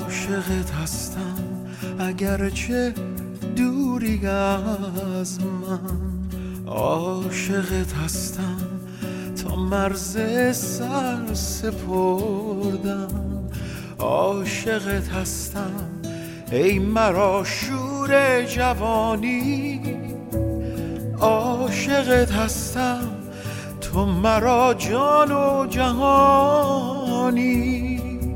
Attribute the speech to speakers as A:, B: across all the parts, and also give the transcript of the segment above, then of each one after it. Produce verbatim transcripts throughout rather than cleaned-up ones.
A: عاشقت هستم اگرچه دوری از من، عاشقت هستم تا مرز سر سپردم، عاشقت هستم ای مرا شور جوانی، عاشقت هستم تو مرا جان و جهانی.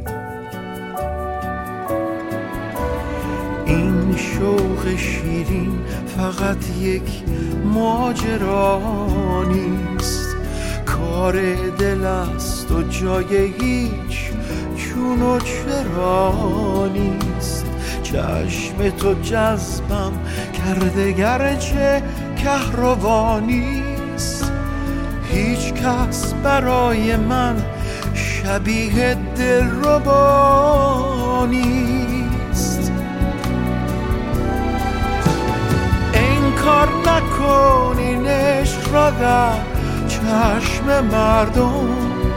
A: این شوق شیرین فقط یک ماجرا نیست، کار دل است و جای هیچ چون و چرا نیست. چشم تو جذبم کرده گرچه کهربا نیست، هیچ کس برای من شبیه دلربا نیست. انکار نکن این عشق را در چشم مردم،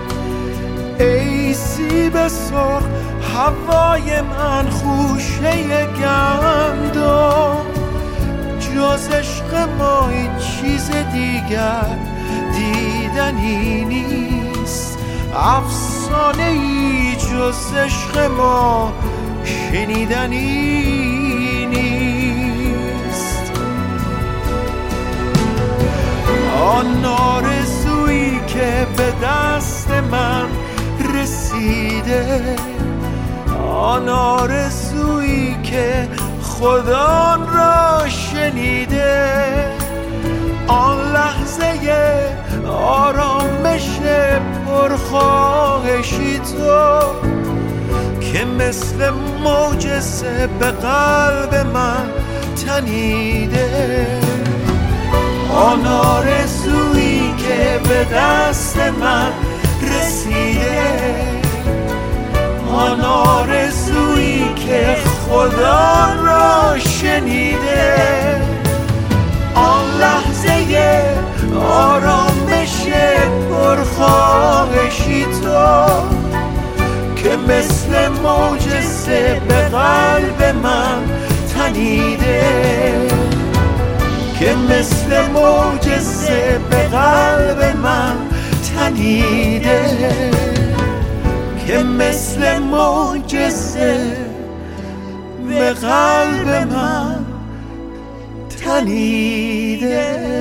A: ای سیب سرخ هوای من خوشه گندم، جز عشق ما هیچ چیز دیگر دیدنی نیست، افسانه ای جز عشق ما شنیدنی نیست. آن آرزویی که به دست من رسیده، آن آرزویی که خدا آن را شنیده، آن لحظه آرامش پرخواهشی تو که مثل معجزه به قلب من تنیده، آن آرزویی که به دست من رسیده، آن آرزویی که خدا را شنیده، آن لحظه آرامش پرخواهشی تو که مثل معجزه به قلب من تنیده، که مثل معجزه به قلب من تنیده، که مثل معجزه به قلب من تنیده.